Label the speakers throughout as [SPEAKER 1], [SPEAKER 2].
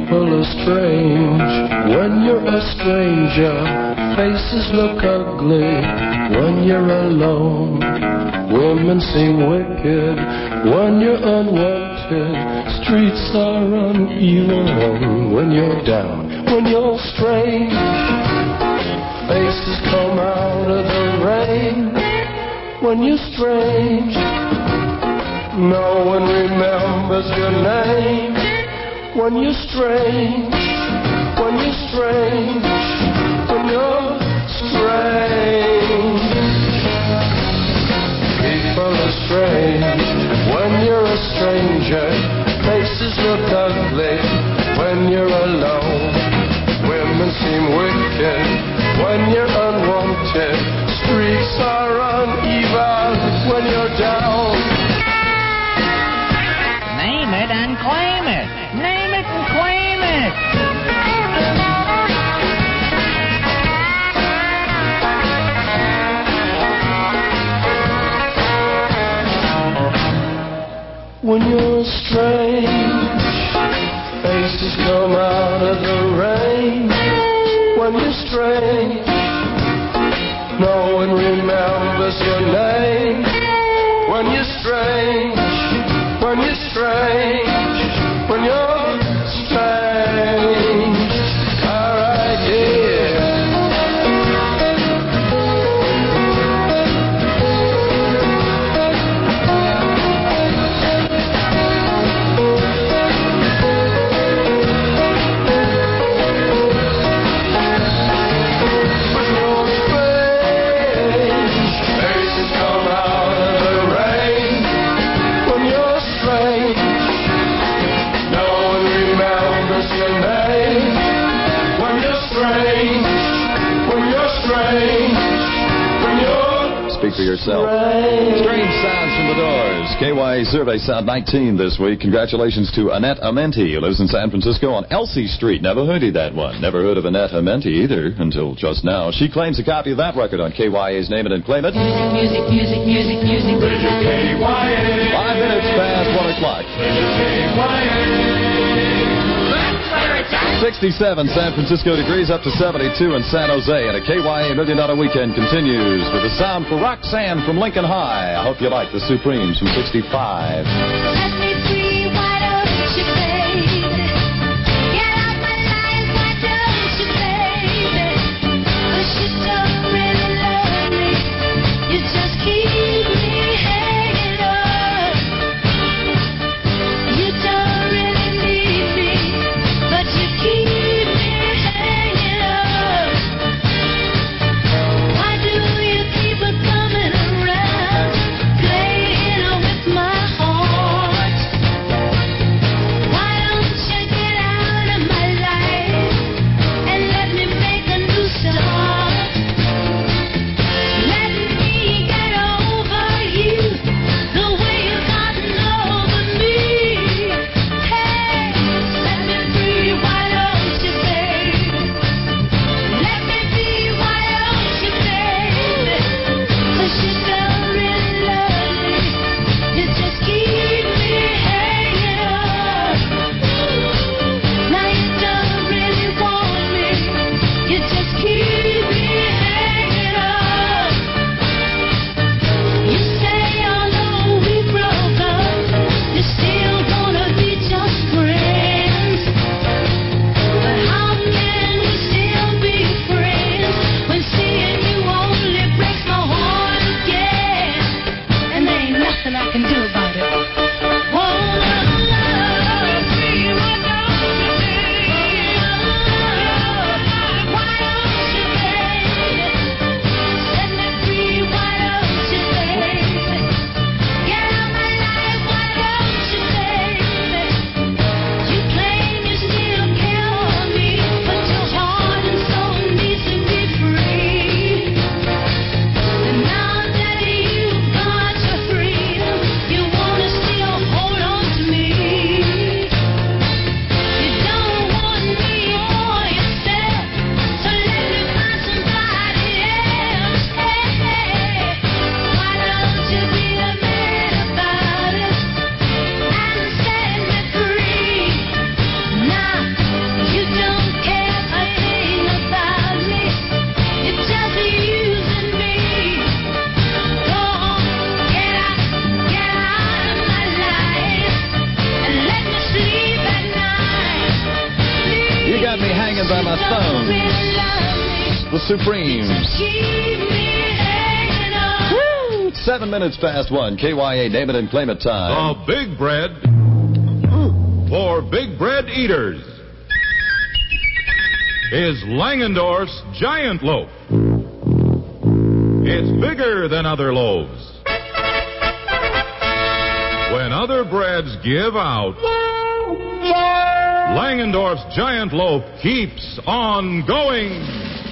[SPEAKER 1] People are strange when you're a stranger. Faces look ugly when you're alone. Women seem wicked when you're unwanted. Streets are uneven when you're down. When you're strange, faces come out of the rain. When you're strange, no one remembers your name. When you're strange, when you're strange, when you're strange. People are strange when you're a stranger. Faces look ugly when you're alone. Women seem wicked when you're unwanted. Streets are uneven when you're down.
[SPEAKER 2] Name it and claim it. Name it and claim it.
[SPEAKER 1] When you're strange, faces come out of the rain. When you're strange, no one remembers your name. When you're strange, when you're strange, when you're strange. All right, yeah.
[SPEAKER 3] Speak for yourself. Strange sounds from the Doors. KYA Survey Sound 19 this week. Congratulations to Annette Amenti, who lives in San Francisco on Elsie Street. Never heard of that one. Never heard of Annette Amenti either until just now. She claims a copy of that record on KYA's Name It and Claim It.
[SPEAKER 4] Music, music, music, music, music. Radio KYA.
[SPEAKER 3] 5 minutes past 1 o'clock.
[SPEAKER 4] Radio KYA.
[SPEAKER 3] 67 San Francisco degrees, up to 72 in San Jose, and a KYA $1 Million Weekend continues with the sound for Roxanne from Lincoln High. I hope you like the Supremes from 65. hanging by my thumb. The Supremes. Woo! 7 minutes past 1. KYA, name it and claim it time.
[SPEAKER 5] The Big Bread for Big Bread eaters is Langendorf's Giant Loaf. It's bigger than other loaves. When other breads give out, Langendorf's Giant Loaf keeps on going.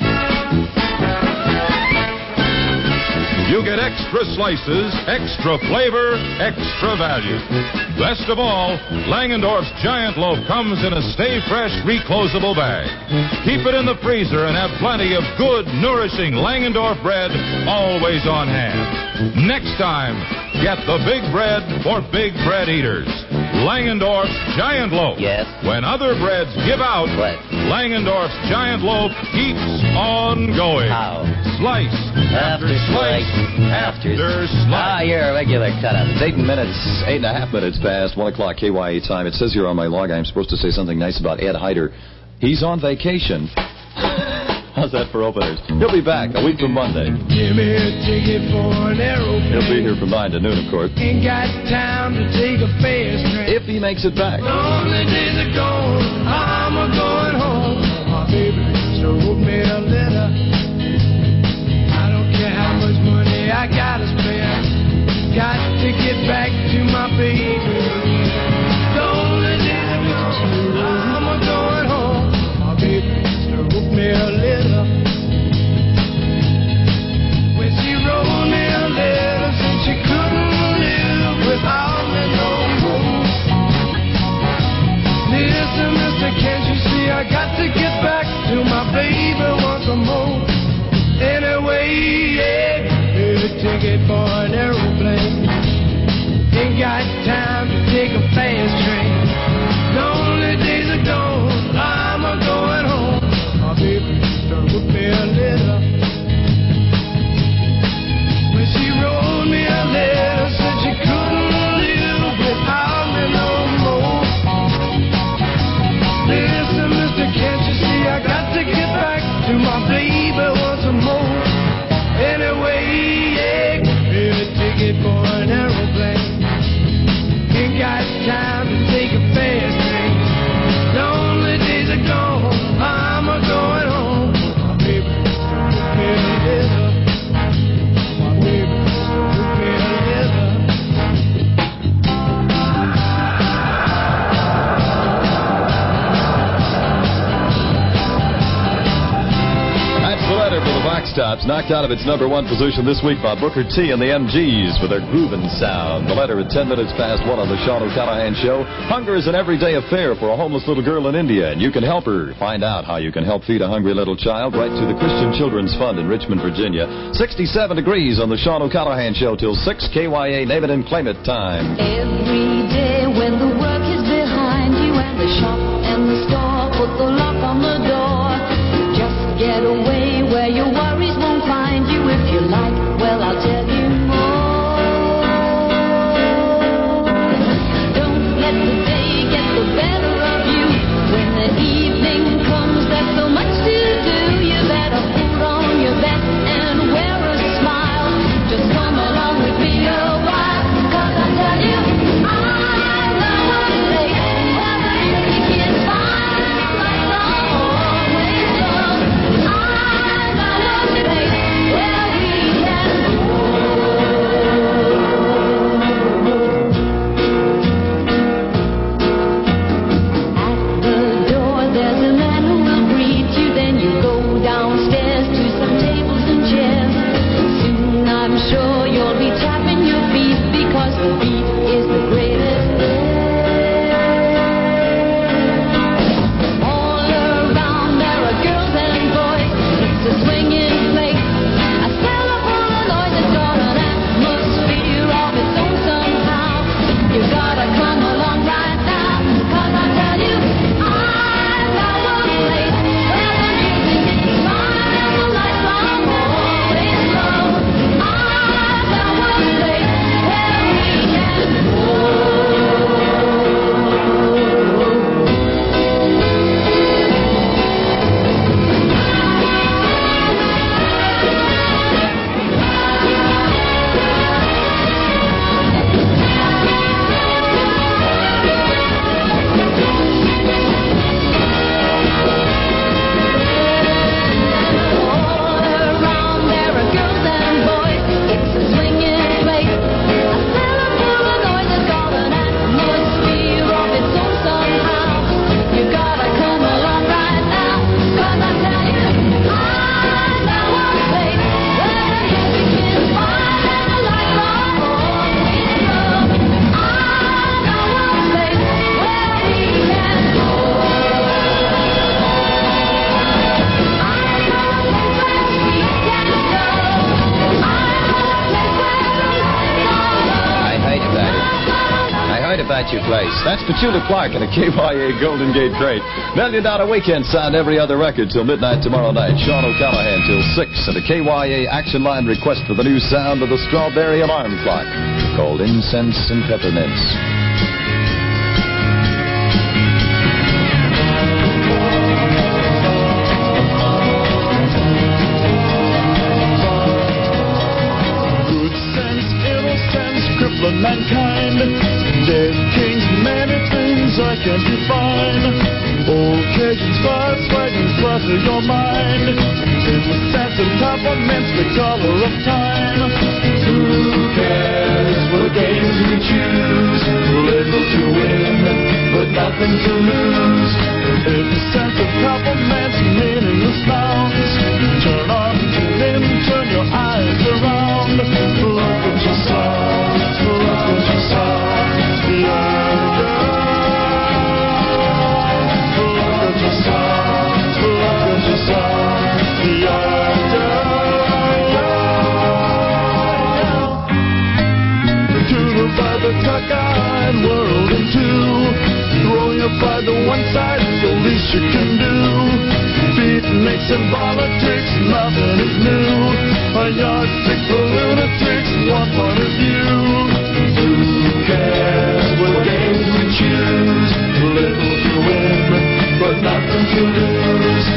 [SPEAKER 5] You get extra slices, extra flavor, extra value. Best of all, Langendorf's Giant Loaf comes in a Stay Fresh reclosable bag. Keep it in the freezer and have plenty of good, nourishing Langendorf bread always on hand. Next time, get the Big Bread for Big Bread eaters. Langendorf's Giant Loaf.
[SPEAKER 2] Yes?
[SPEAKER 5] When other breads give out,
[SPEAKER 2] What?
[SPEAKER 5] Langendorf's Giant Loaf keeps on going.
[SPEAKER 2] How?
[SPEAKER 5] Slice after slice after slice.
[SPEAKER 2] You're a regular cut-up.
[SPEAKER 3] It's 8 and a half minutes past 1 o'clock KYA time. It says here on my log I'm supposed to say something nice about Ed Hyder. He's on vacation. How's that for openers? He'll be back a week from Monday.
[SPEAKER 1] Give me a ticket for an aeroplane.
[SPEAKER 3] He'll be here from 9 to noon, of course.
[SPEAKER 1] Ain't got time to take a fast train.
[SPEAKER 3] If he makes it back.
[SPEAKER 1] Lonely days are gone, I'm a going home. My baby just wrote me a letter. I don't care how much money I gotta spend. Got to get back to my baby. Lonely days are gone, I'm a going home. My baby just wrote me a letter. When she wrote me a letter, said she couldn't live without me no more. Listen, mister, can't you see I got to get back to my baby once more. Anyway, yeah, here's a ticket for an aeroplane. Ain't got time to take a fast train. Lonely days are gone, I'm a going home. My baby just wrote me a letter. When she wrote me a letter, said she couldn't live without me no more. Listen, mister, can't you see I got to get back to my baby once more. Anyway, yeah, here's a ticket for an aeroplane. Ain't got time to take a fast train. Lonely days are gone, I'm a going home. My baby wrote me a letter. My baby wrote me a letter.
[SPEAKER 3] That's the letter for the Box Tops, knocked out of its number 1 position this week by Booker T and the MGs with their groovin' sound. The letter at 10 minutes past 1 on the Sean O'Callahan Show. Hunger is an everyday affair for a homeless little girl in India, and you can help her. Find out how you can help feed a hungry little child. Write to the Christian Children's Fund in Richmond, Virginia. 67 degrees on the Sean O'Callahan Show till 6 KYA. Name it and claim it time.
[SPEAKER 6] Every day when the work is behind you and the shop and the store put the lock on the door, just get away where your worries won't find you. If you like, well, I'll tell you more. Don't let the day get the better of you. When the evening comes, there's so much to do. You better put on your best and wear a smile. Just come along with me a while, 'cause I tell you, I
[SPEAKER 7] at your place.
[SPEAKER 3] That's Petula Clark in a KYA Golden Gate crate. $1 Million Weekend sound every other record till midnight tomorrow night. Sean O'Callaghan till 6. And a KYA Action Line request for the new sound of the Strawberry Alarm Clock called Incense and Peppermints.
[SPEAKER 8] Mankind, dead kings, many things I can't define. Occasions, fires, fragments, cross your mind. In the sense of compliments, the color of time. Who cares what games we choose? Little to win, but nothing to lose. In the sense of compliments, meaningless nouns. Turn on, tune in, turn your eyes around. Look at yourself. Cockeyed world in two. Throw your pride to one side, the least you can do. Beatniks and politics, nothing is new. A yardstick for lunatics, one point of view. Who cares what games we choose? Little to win, but nothing to lose.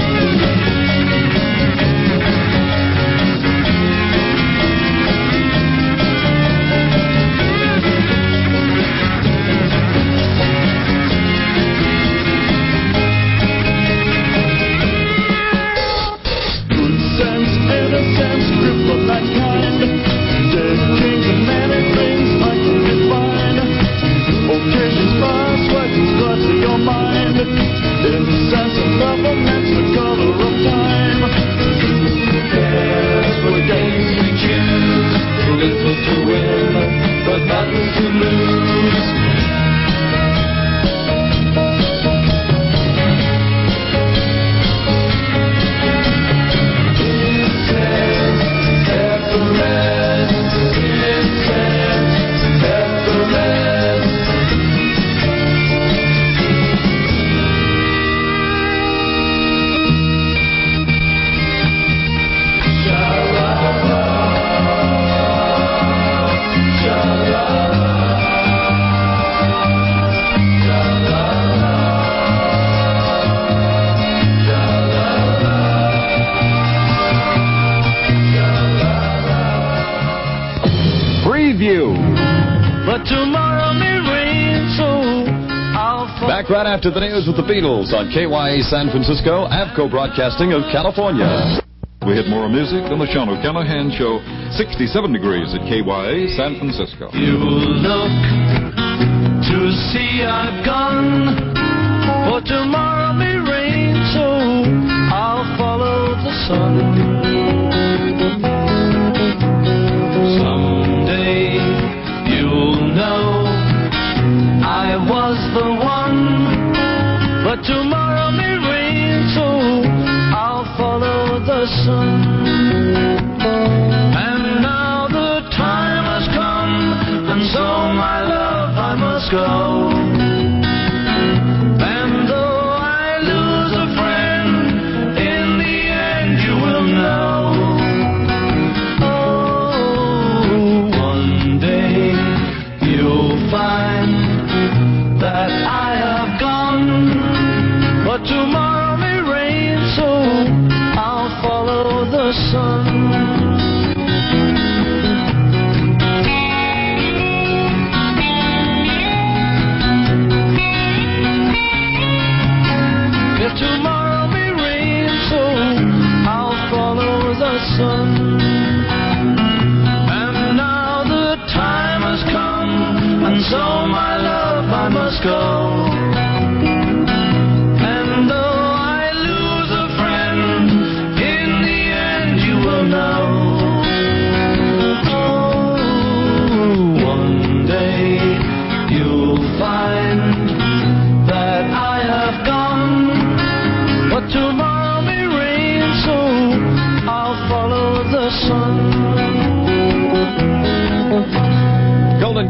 [SPEAKER 3] Back right after the news with the Beatles on KYA San Francisco, Avco Broadcasting of California.
[SPEAKER 5] We hit more music than the Sean O'Callaghan Show. 67 degrees at KYA San Francisco.
[SPEAKER 8] You look to see I've gone, for tomorrow may rain, so I'll follow the sun. Someday you'll know I was the one, but tomorrow may rain, so I'll follow the sun. And now the time has come, and so my love I must go. And though I lose a friend, in the end you will know. Oh, one day you'll find that I have gone, but tomorrow may rain, so I'll follow the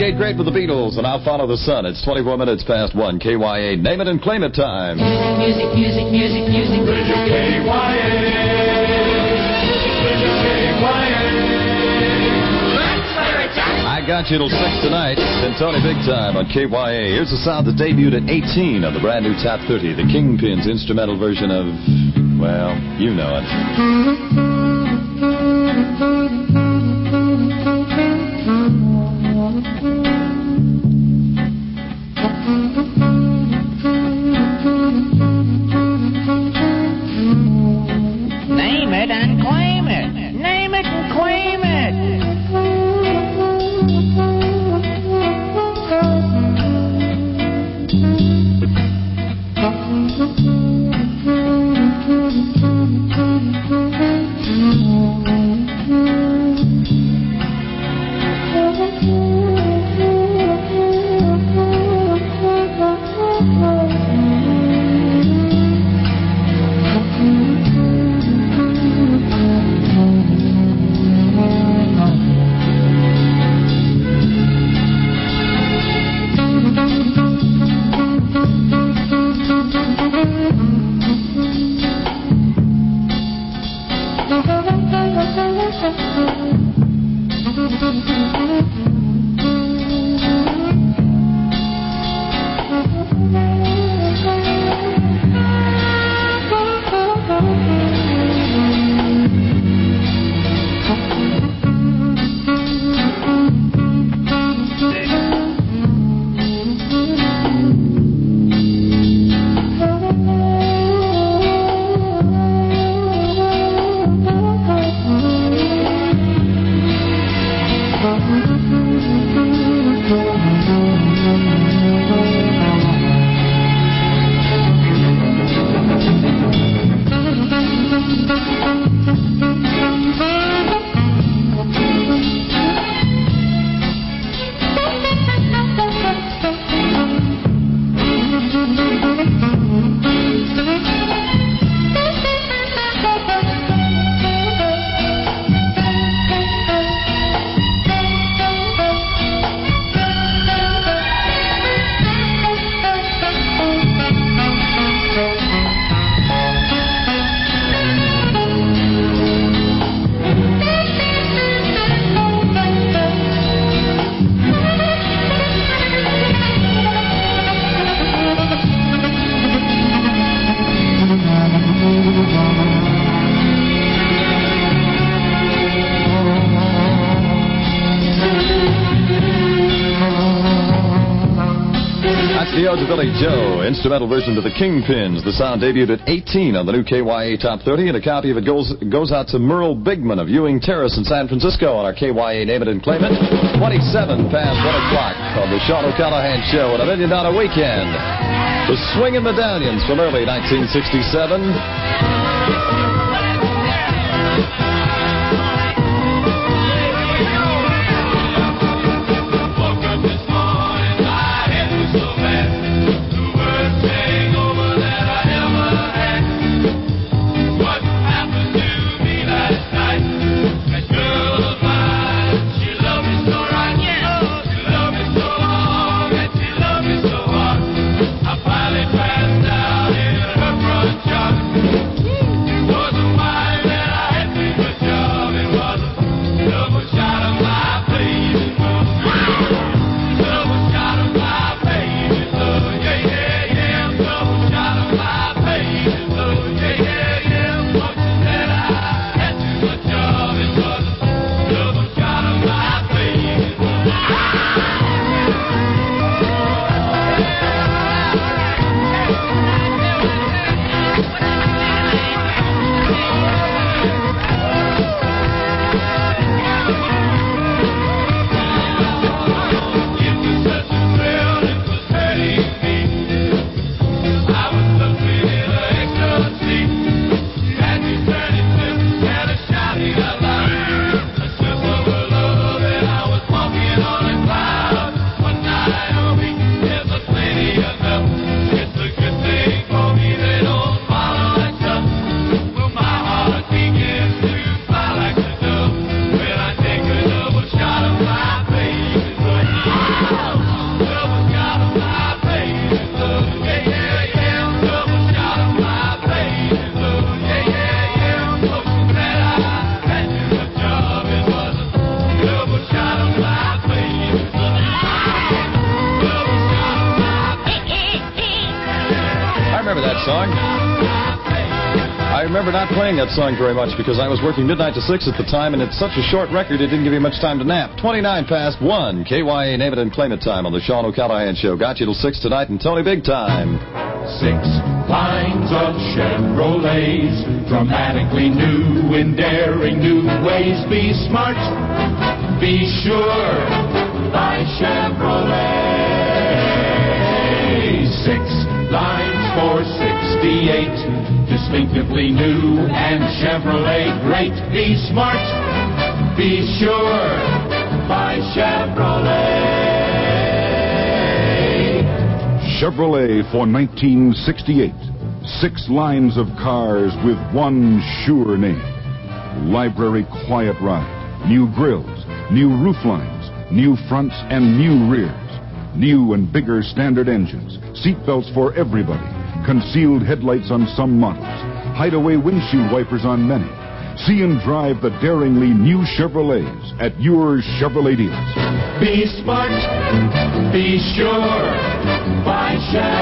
[SPEAKER 3] Gate Great with the Beatles, and I'll Follow the Sun. It's 24 minutes past 1. KYA, name it and claim it time.
[SPEAKER 4] Music, music, music, music. Radio KYA. Radio KYA.
[SPEAKER 3] I got you till 6 tonight. And Tony Big Time on KYA. Here's a sound that debuted at 18 on the brand new Top 30, the Kingpins instrumental version of, well, you know it.
[SPEAKER 2] Name it and claim it. Name it and claim it.
[SPEAKER 3] The Ode to Billy Joe, instrumental version to the Kingpins. The sound debuted at 18 on the new KYA Top 30, and a copy of it goes out to Merle Bigman of Ewing Terrace in San Francisco on our KYA Name It and Claim It. 27 past 1 o'clock on the Sean O'Callahan Show on a $1 Million Weekend. The Swingin' Medallions from early 1967.
[SPEAKER 4] I was looking
[SPEAKER 3] song. I remember not playing that song very much because I was working midnight to 6 at the time, and it's such a short record it didn't give you much time to nap. 29 past 1, KYA Name It and Claim It time on the Sean O'Callahan Show. Got you till 6 tonight, and Tony Big Time.
[SPEAKER 4] 6 lines of Chevrolets, dramatically new in daring new ways. Be smart, be sure, buy Chevrolet. 6 lines for 68. Distinctively new and Chevrolet great. Be smart, be sure, buy Chevrolet.
[SPEAKER 7] Chevrolet for 1968. 6 lines of cars with one sure name. Library Quiet Ride. New grills, new roof lines, new fronts and new rears. New and bigger standard engines. Seat belts for everybody. Concealed headlights on some models. Hideaway windshield wipers on many. See and drive the daringly new Chevrolets at your Chevrolet dealers.
[SPEAKER 4] Be smart, be sure, buy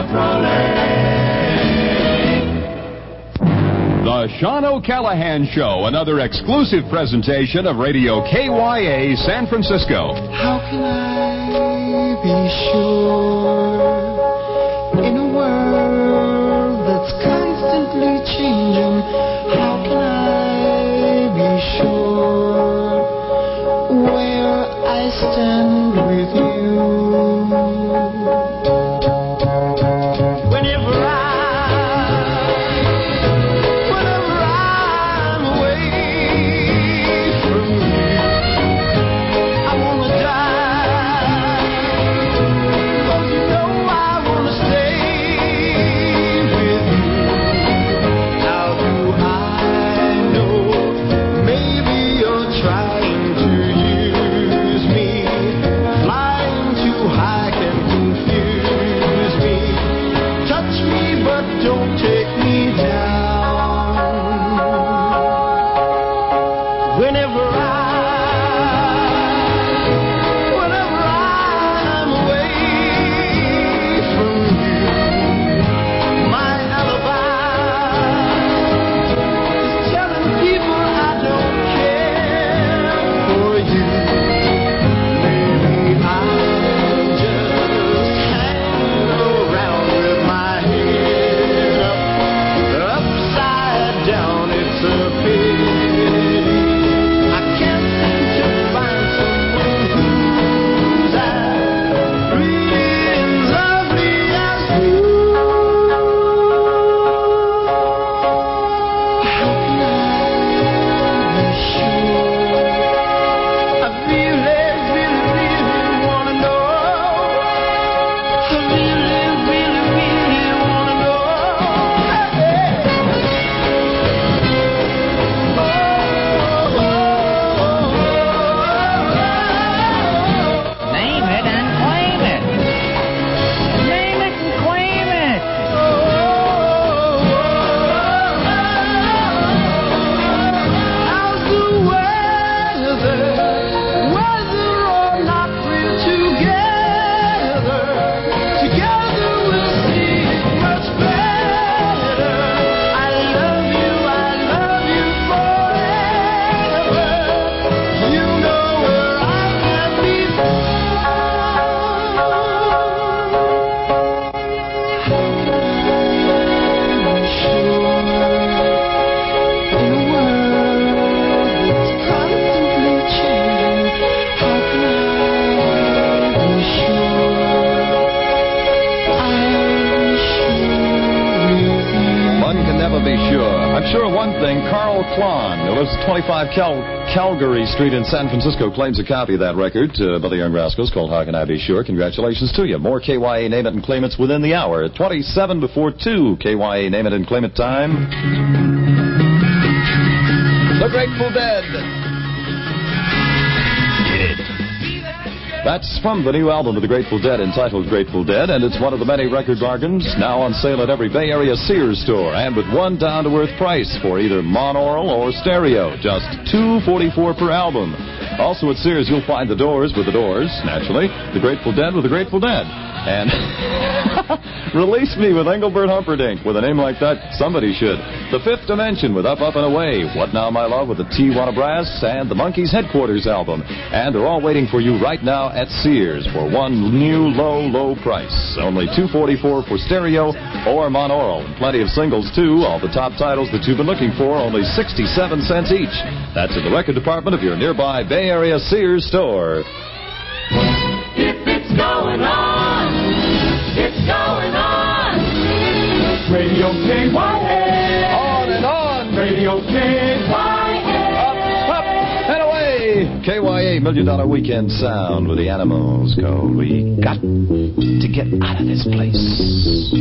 [SPEAKER 4] Chevrolet.
[SPEAKER 9] The Sean O'Callahan Show, another exclusive presentation of Radio KYA San Francisco.
[SPEAKER 10] How can I be sure in a world that's constantly changing? How can I be sure where I stand with you? Whenever I'm away from you, I wanna die. 'Cause you know I wanna stay with you. How do I know? Maybe you're trying to use me. Flying too high can confuse me. Touch me, but don't take me down. Whenever I'm away from you, my alibi is telling people I don't care for you. Maybe I'll just hang around with my head up, upside down. It's a pity I can't seem to find someone who's as pretty and lovely as you. How can I be sure? I really, really, really wanna know. I really, really, really wanna know.
[SPEAKER 2] Name it and claim it. Name it and claim it.
[SPEAKER 10] How's the weather? Whether or not we're together, together we'll see it much better. I love you forever. You know where I can be found. How can I be sure in a world that's constantly changing? How can I be sure I'm sure with you?
[SPEAKER 3] One can never be sure. I'm sure of one thing. Carl Klon, who lives at 25 Calgary Street in San Francisco, claims a copy of that record by the Young Rascals called How Can I Be Sure. Congratulations to you. More KYA Name It and Claim It's within the hour. At 27 before 2, KYA Name It and Claim It time. The Grateful Dead. That's from the new album of the Grateful Dead entitled Grateful Dead, and it's one of the many record bargains now on sale at every Bay Area Sears store, and with one down-to-earth price for either monaural or stereo, just $2.44 per album. Also at Sears, you'll find the Doors with the Doors, naturally, the Grateful Dead with the Grateful Dead, and Release Me with Engelbert Humperdinck. With a name like that, somebody should. The Fifth Dimension with Up, Up, and Away. What Now, My Love with the Tijuana Brass and the Monkees Headquarters album. And they're all waiting for you right now at Sears for one new low, low price. Only $244 for stereo or monaural. And plenty of singles, too. All the top titles that you've been looking for, only 67 cents each. That's in the record department of your nearby Bay Area Sears store.
[SPEAKER 4] If it's going on, it's going on. Radio KYA.
[SPEAKER 3] On and on.
[SPEAKER 4] Radio KYA.
[SPEAKER 3] Up and away. KYA $1 Million Weekend Sound with the Animals called We Got to Get Out of This Place.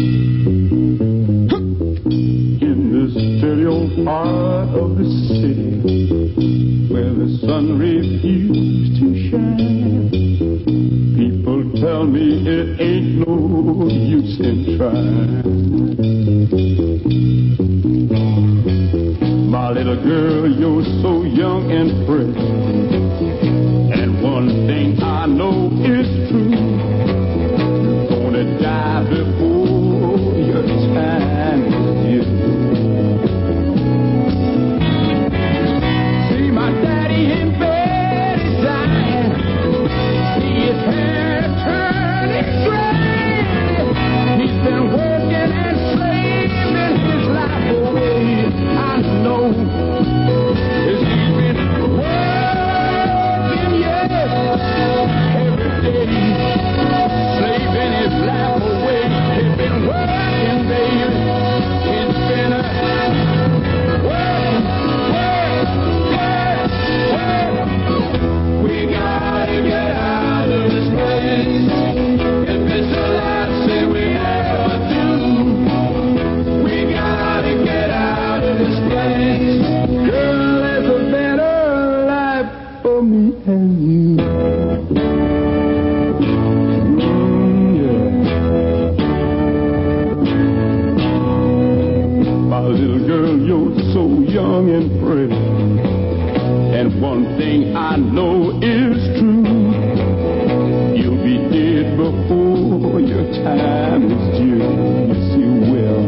[SPEAKER 8] In this dirty old part of the city where the sun refused to shine, people tell me it ain't no use in trying. My little girl, you're so young and pretty, and one thing I know is true: you're gonna die before your time is due. See my daddy in bed, he's dying. See his hair turning gray. He's been working and slaving his life away. I know he's been working, yes, every day, slaving his life away. He's been working, baby. He's been work. We gotta get out of this place. If it's the last thing we ever do, we gotta get out of this place. Girl, there's a better life for me and you. My little girl, you're so young and pretty, and one thing I know is true: you'll be dead before your time is due. Yes, you will.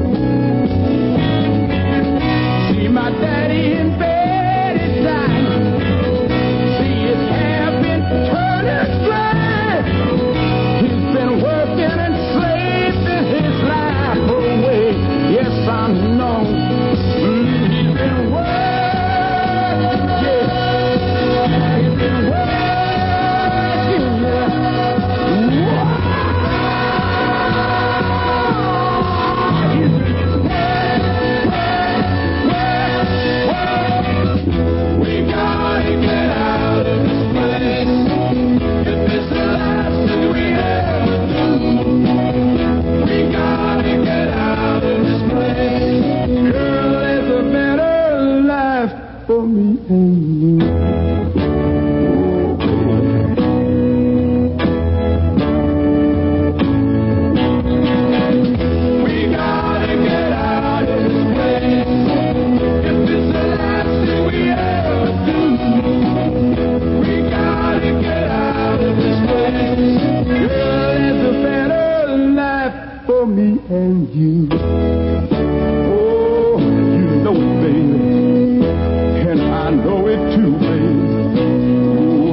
[SPEAKER 8] See my daddy in bed, he's dying. See his hair been turning gray. He's been working and slaving his life away. Yes, I know. He's been working, yeah. He's been working, yeah. He's been working. We gotta get out of this place. If it's the last thing we ever do, we gotta get out of this place. Girl, there's a better life for me and you. We gotta get out of this place. If it's the last thing we ever do, we gotta get out of this place. Girl, there's a better life for me and you. Oh, you know it, baby, and I know it too, baby. Oh,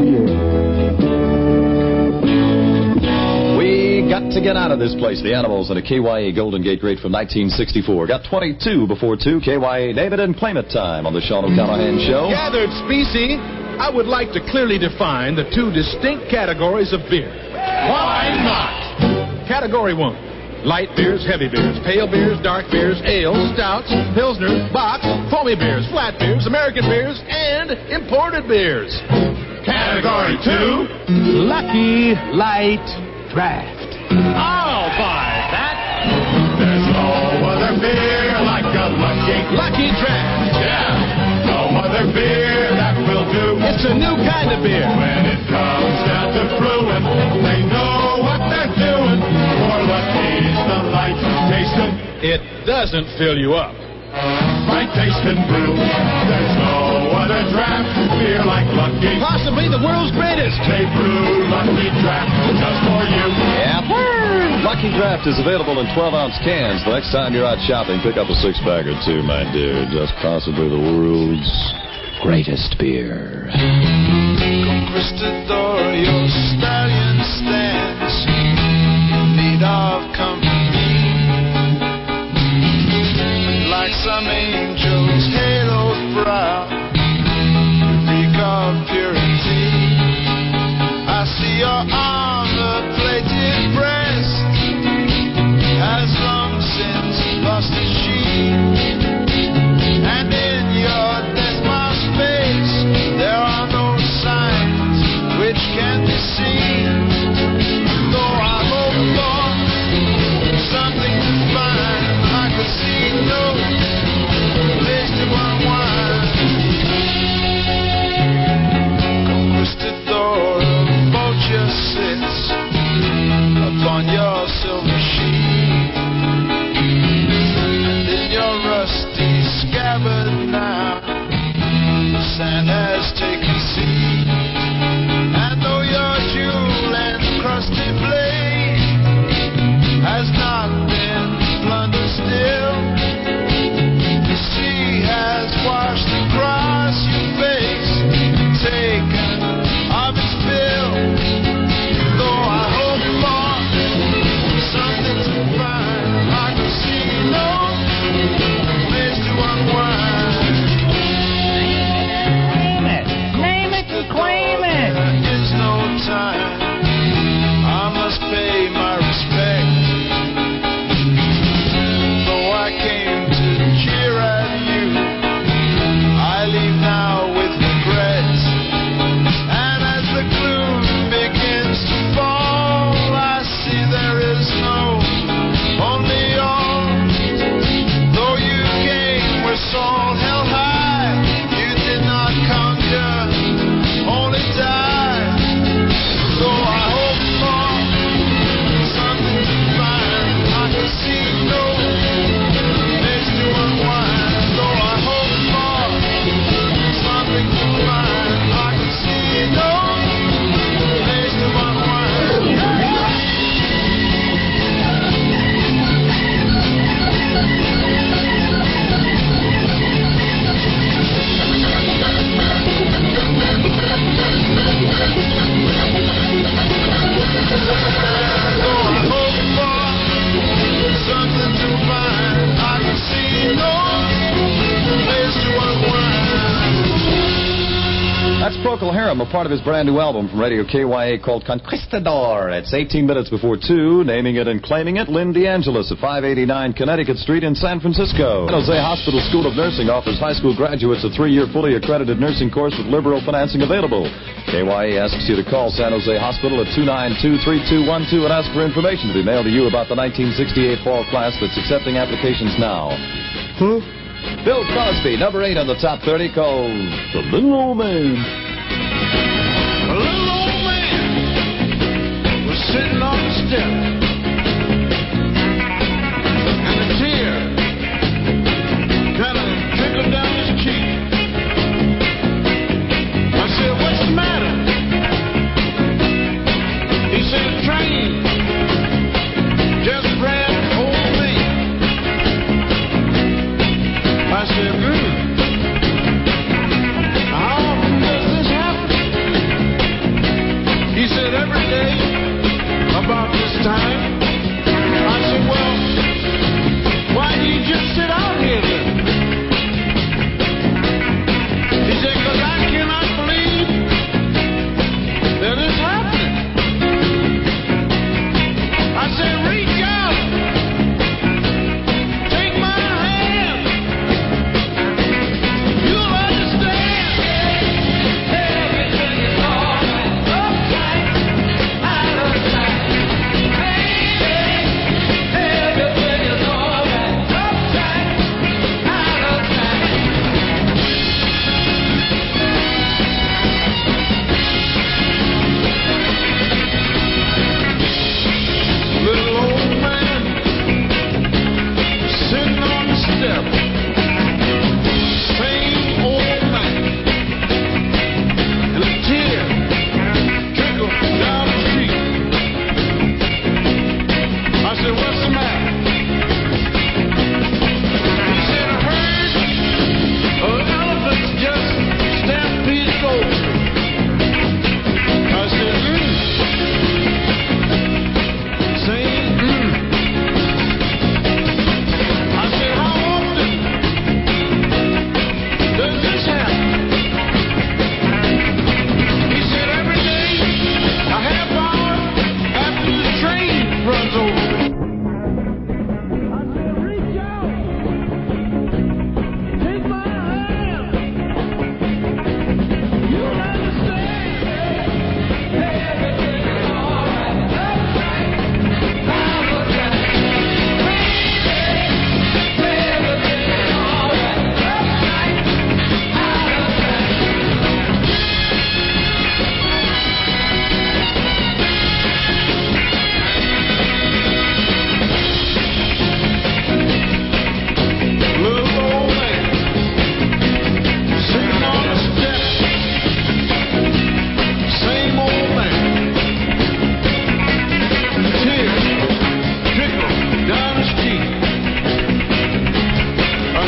[SPEAKER 8] yeah.
[SPEAKER 3] We got to get out of this place. The Animals and a KYA Golden Gate Great from 1964. Got 22 before 2. KYA David and Claim It time on the Sean O'Callahan Show.
[SPEAKER 11] Gathered specie, I would like to clearly define the two distinct categories of beer. Why not? Category 1. Light beers, heavy beers, pale beers, dark beers, ales, stouts, pilsners, bocks, foamy beers, flat beers, American beers, and imported beers. Category 2. Lucky Light Draft. I'll buy that.
[SPEAKER 10] There's no other beer like a Lucky Draft. Yeah, no other beer that will do.
[SPEAKER 11] It's a new kind of beer.
[SPEAKER 10] When it comes down to brewing, they know what they're doing. For Lucky's the light tasting.
[SPEAKER 11] It doesn't fill you up.
[SPEAKER 10] Right taste and brew. There's no other draft beer like Lucky.
[SPEAKER 11] Possibly the world's greatest.
[SPEAKER 10] They brew Lucky Draft just for you.
[SPEAKER 3] Yeah. Lucky Draft is available in 12-ounce cans. The next time you're out shopping, pick up a six-pack or two, my dear. Just possibly the world's greatest beer.
[SPEAKER 12] Conquistador, your stallion stands in need of company. Like some angel's haloed brow, you reek of purity. I see your armor-plated breast has long since lost its sheen, and in your desmoid face there are no signs which can be seen. Though I hope for something to find, I could see no place to unwind. Conquistador, a vulture sits upon your silver sheet, and in your rusty scabbard now the sand has taken seed. And though your jewel encrusted blade has not been plundered still, the sea has washed across your face, taken of its fill. Though I hope for something to find, I can see no place to unwind.
[SPEAKER 2] Name it and claim it.
[SPEAKER 12] There is no time, I must pay my respect. Though I came to cheer at you, I leave now with regret. And as the gloom begins to fall, I see there is no only all. Though you came where Saul held high, you did not conquer, only die. Though I hope for something to find, I can see no place to unwind. Though I hope for something to find, I can see no place to unwind. Something to find, I can see no place to unwind.
[SPEAKER 3] That's Procol Harum, a part of his brand new album from Radio KYA called Conquistador. It's 18 minutes before 2, naming it and claiming it. Lynn DeAngelis at 589 Connecticut Street in San Francisco. San Jose Hospital School of Nursing offers high school graduates a 3-year fully accredited nursing course with liberal financing available. KYA asks you to call San Jose Hospital at 292-3212 and ask for information to be mailed to you about the 1968 fall class that's accepting applications now. Bill Crosby, number 8 on the top 30, called The Little Old Man.
[SPEAKER 12] A little old man was sitting on the step, and a tear kind of trickled down his cheek. I said, "What's the matter?" He said, "A train just ran over me." I said, "How often does this happen?" He said, "Every day, about this time." I said, "Well, why do you just sit out here then?" He said, "Because I cannot believe that it's happening." I said, "Reach out. Take my hand. You'll understand." Everything is all uptight, out of sight. Baby, everything is all uptight, out of sight. Little old man sitting on the step, same old man.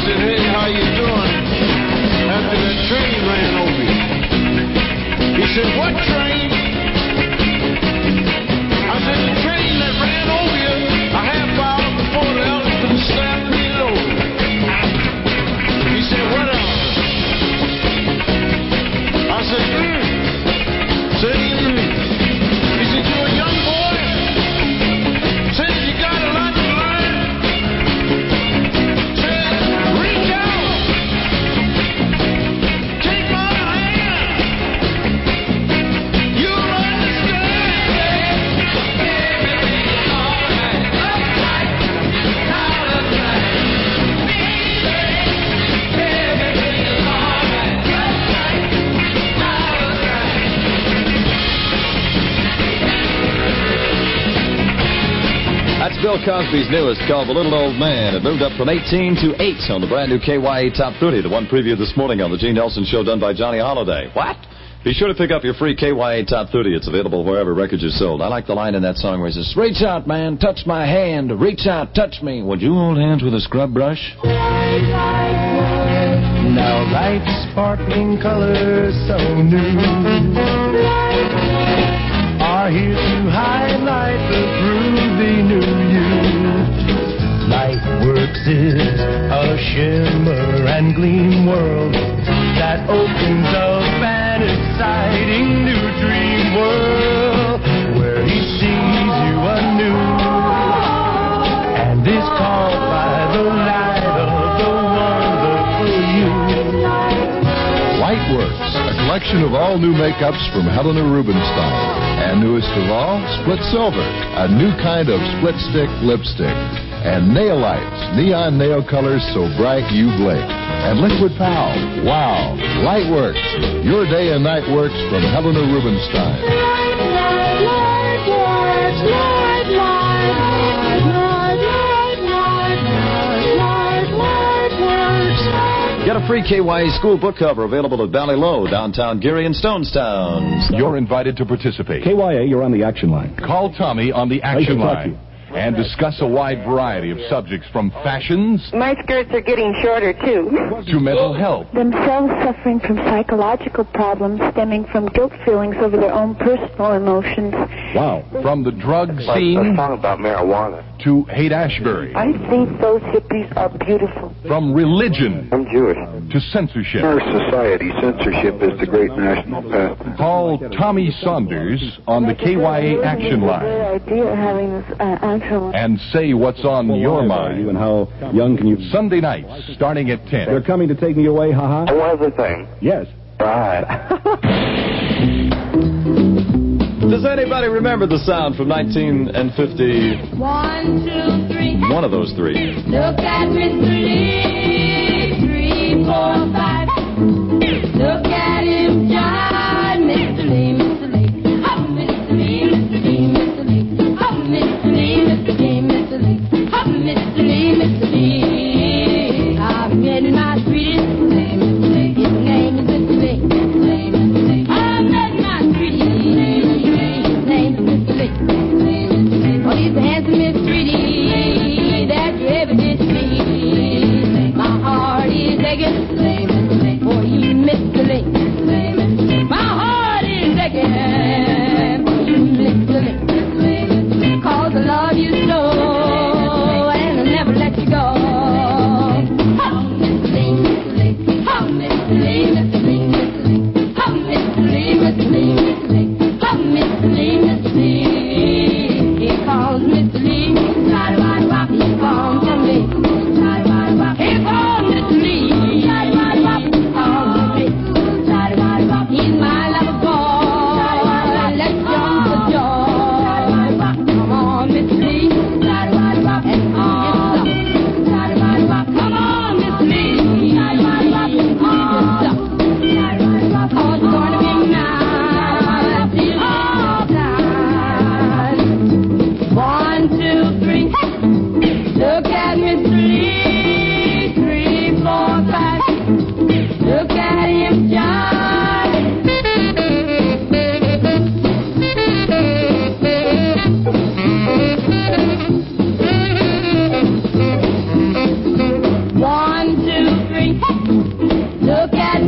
[SPEAKER 13] said, hey, how you doing? After the train ran over you. He said, what train? I said, the train that ran over you a half hour before the elephant slapped me over. He said, what else? I said, Said, he said, you're a young boy. Said, you got a lot to learn. Said, reach out. Take my hand. You'll
[SPEAKER 3] That's Bill Cosby's newest, called The Little Old Man. It moved up from 18 to 8 on the brand new KYA Top 30, the one preview this morning on the Gene Nelson Show done by Johnny Holiday. What? Be sure to pick up your free KYA Top 30. It's available wherever records are sold. I like the line in that song where he says, reach out, man, touch my hand. Reach out, touch me. Would you hold hands with a scrub brush?
[SPEAKER 1] Now light sparkling colors so new are here to highlight the groovy new you. Lightworks is a shimmer and gleam world that opens up an exciting new dream world where he sees you anew and is called by the light of the wonderful you.
[SPEAKER 14] Lightworks, a collection of all new makeups from Helena Rubinstein. And newest of all, Split Silver, a new kind of split stick lipstick. And nail lights, neon nail colors so bright you blink. And Liquid Pow, wow, Lightworks, your day and night works from Helena Rubinstein.
[SPEAKER 3] Get a free KYA school book cover available at Valley Low, downtown Geary, and Stonestown.
[SPEAKER 7] You're invited to participate.
[SPEAKER 15] KYA, you're on the action line.
[SPEAKER 7] Call Tommy on the action line and discuss a wide variety of subjects from fashions
[SPEAKER 16] My skirts are getting shorter, too.
[SPEAKER 7] to mental health.
[SPEAKER 16] Themselves suffering from psychological problems stemming from guilt feelings over their own personal emotions.
[SPEAKER 7] Wow. From the drug scene
[SPEAKER 17] a song about marijuana
[SPEAKER 7] to Haight-Ashbury.
[SPEAKER 16] I think those hippies are beautiful.
[SPEAKER 7] From religion
[SPEAKER 17] I'm Jewish.
[SPEAKER 7] to censorship.
[SPEAKER 17] In our society, censorship is the great national pastime.
[SPEAKER 7] Call Tommy Saunders on the KYA action line
[SPEAKER 16] Great idea having this action line.
[SPEAKER 7] and say what's on your mind.
[SPEAKER 15] And how young can you...
[SPEAKER 7] Sunday nights, starting at 10.
[SPEAKER 15] They're coming to take me away, haha?
[SPEAKER 17] One other thing.
[SPEAKER 15] Yes.
[SPEAKER 17] Right.
[SPEAKER 3] Does anybody remember the sound from 1950?
[SPEAKER 6] 1, 2, 3.
[SPEAKER 3] One of those three.
[SPEAKER 6] Look at Mr. Lee. 3, 4, 5. Look at him jive, Mr. Lee, Mr. Lee. Oh, Mr. Lee, Mr. Lee, Mr. Lee. Oh, Mr. Lee, Mr. Lee, Mr. Lee. Oh, Mr. Lee, Mr. Lee. I've met my sweetest name, Mr. Lee. His name is Mr. Lee. His name is Mr. Lee. I've met my sweetest name, Mr. Lee. Oh, he's the handsomest sweetie that you ever did see. My heart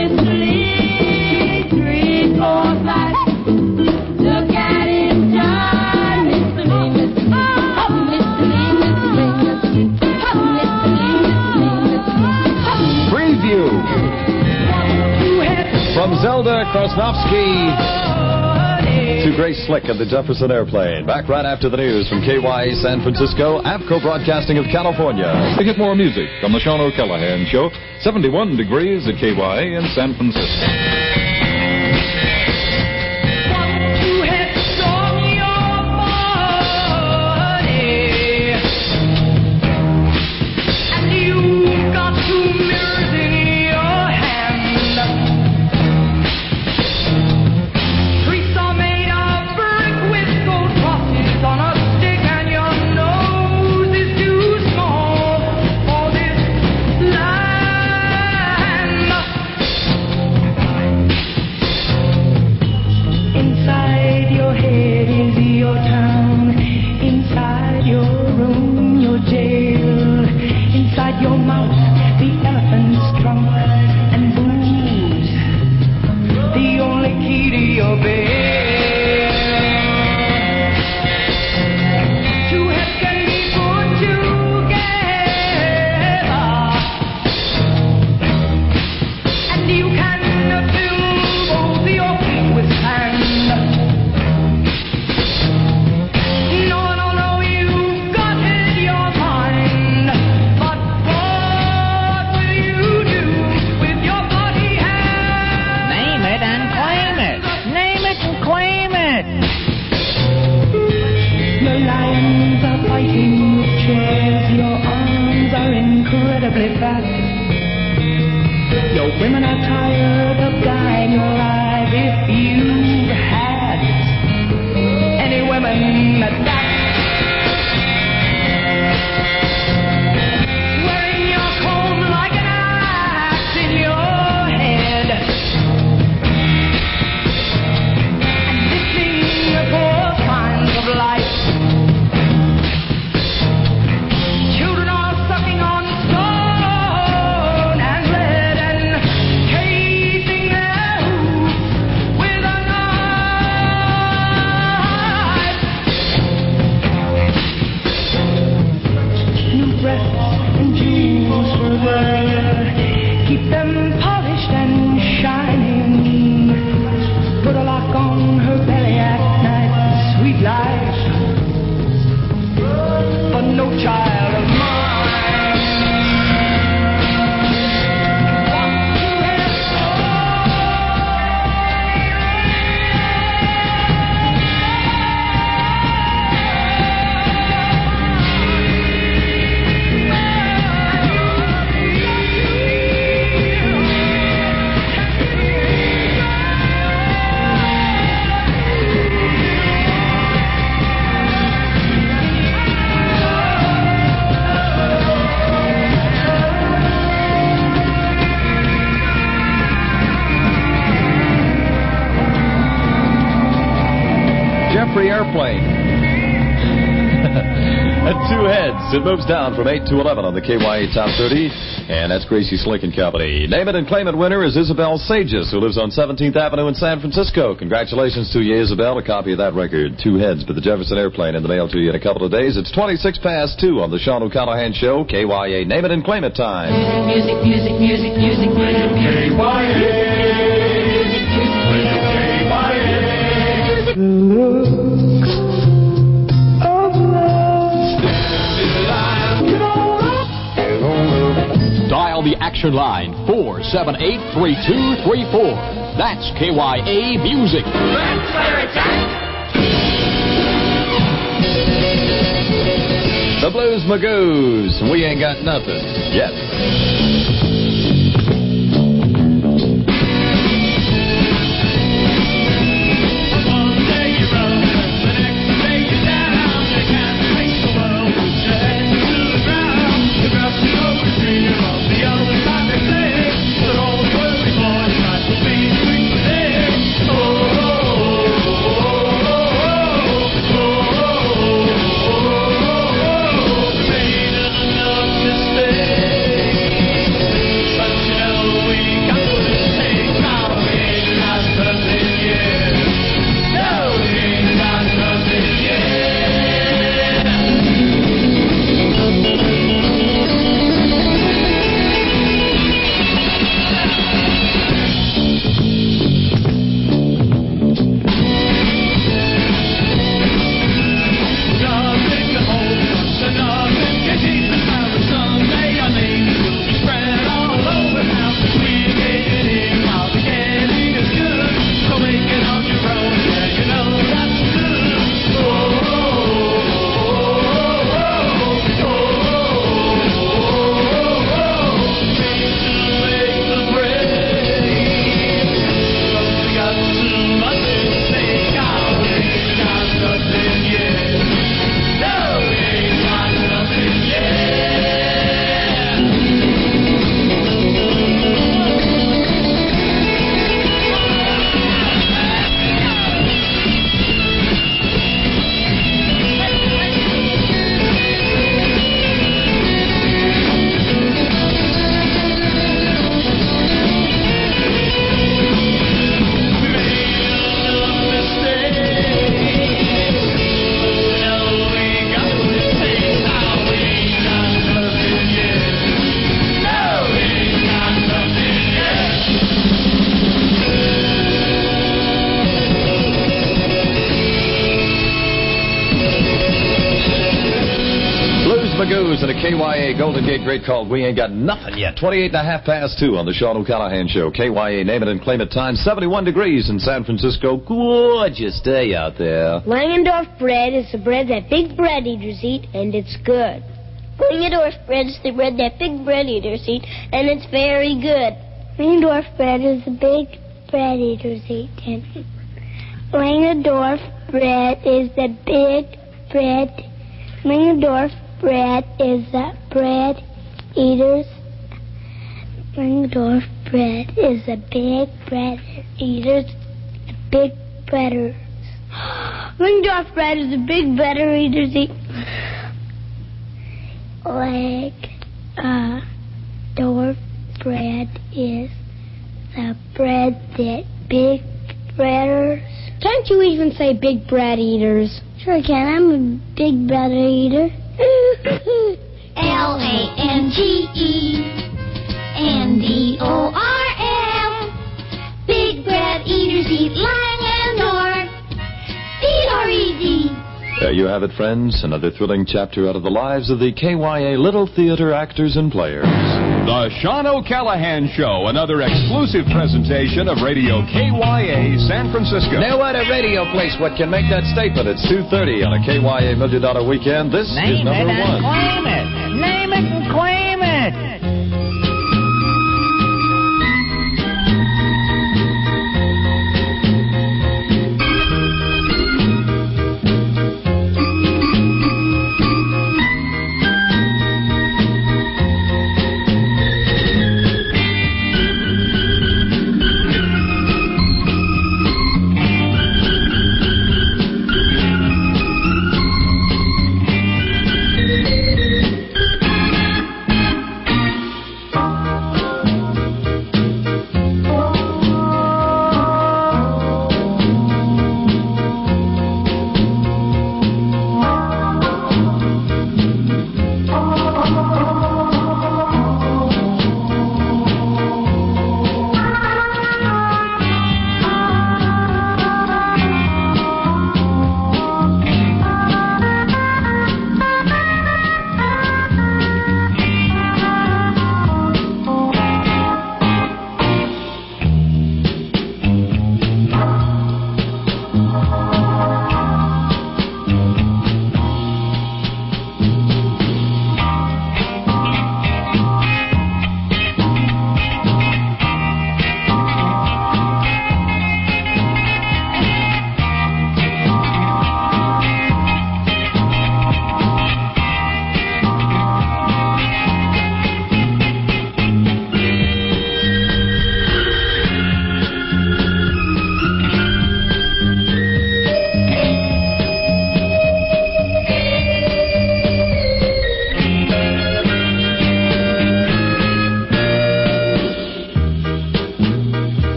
[SPEAKER 6] Mr. Lee, 3, 4, 5. Look at him die, Mr. Lee, Mr. Lee. Oh, Mr. Lee, Mr. Lee, Mr. Lee. Oh, Mr. Lee, Mr. Lee, Mr. Lee.
[SPEAKER 3] Preview from Zelda Krasnovsky to Grace Slick of the Jefferson Airplane. Back right after the news from KYA San Francisco, APCO Broadcasting of California.
[SPEAKER 7] To get more music on the Sean O'Callahan Show, 71 degrees at KYA in San Francisco.
[SPEAKER 3] Airplane. At Two Heads, it moves down from 8 to 11 on the KYA Top 30, and that's Gracie Slick and Company. Name It and Claim It winner is Isabel Sages, who lives on 17th Avenue in San Francisco. Congratulations to you, Isabel. A copy of that record, Two Heads, by the Jefferson Airplane, in the mail to you in a couple of days. It's 26 past 2 on the Sean O'Callahan Show, KYA. Name It and Claim It time.
[SPEAKER 6] Music, music, music, music, music, KYA.
[SPEAKER 9] Dial the action line 478-3234. That's KYA Music.
[SPEAKER 6] That's where it's at.
[SPEAKER 3] The Blues Magoos. We ain't got nothing yet. KYA Golden Gate Great Call. We ain't got nothing yet. 2:28 on the Sean O'Callahan Show. KYA Name It and Claim It time. 71 degrees in San Francisco. Gorgeous day out there.
[SPEAKER 18] Langendorf bread is the bread that big bread eaters eat, and it's good. Langendorf bread is the bread that big bread eaters eat, and it's very good. Langendorf bread is the big bread eaters eat, and Langendorf bread is the big bread. Langendorf bread is the bread eaters. Langendorf bread is the big bread eaters. The big breaders. Langendorf bread is the big bread eaters eat. Langendorf bread is the bread that big breaders. Can't you even say big bread eaters? Sure I can. I'm a big bread eater.
[SPEAKER 6] Langendorf. Big bread eaters eat Langendorf. B-R-E-D.
[SPEAKER 3] There you have it, friends. Another thrilling chapter out of the lives of the KYA Little Theater actors and players.
[SPEAKER 9] The Sean O'Callahan Show, another exclusive presentation of Radio KYA San Francisco.
[SPEAKER 3] Now what a radio place, what can make that statement? It's 2:30 on a KYA $1 Million Weekend. This is number one.
[SPEAKER 2] Name it and claim it. Name it and claim it.